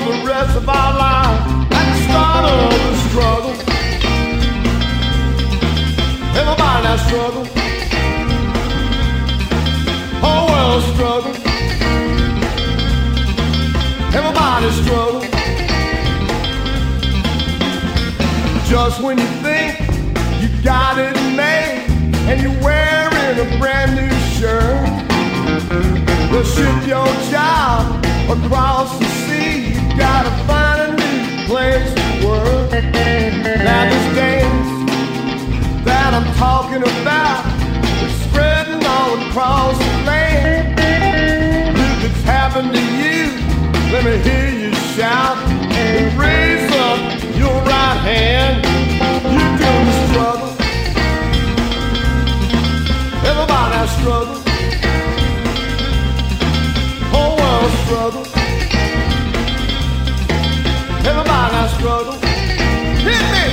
the rest of our life at the start of the struggle. Everybody now struggle. Whole world struggle. Everybody struggle. Just when you think you got it made and you're wearing a brand new shirt, they'll ship your job across the sea. You gotta find a new place to work. Now this dance that I'm talking about is spreading all across the land. If it's happened to you, let me hear you shout and raise up your right hand. You're doing the struggle. Everybody struggle. Whole world struggle. Everybody struggle. Hit me.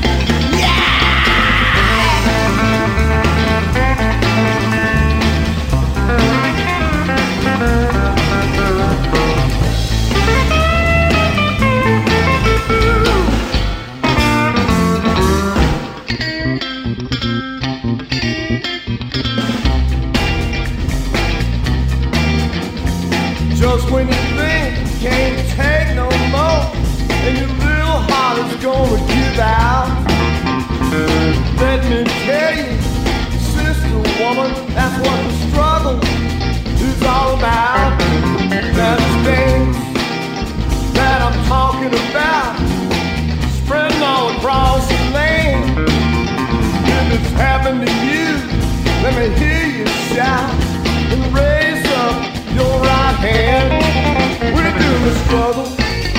Just when you think you can't take no more and your little heart is gonna give out, let me tell you, sister woman, that's what the struggle is all about. That dance that I'm talking about, spreading all across the land. If it's happened to you, let me hear you shout and raise up your right hand. We're doing the struggle.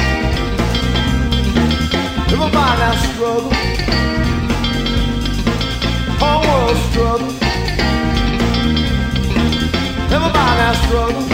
Everybody now struggle. Whole world struggle. Everybody now struggle.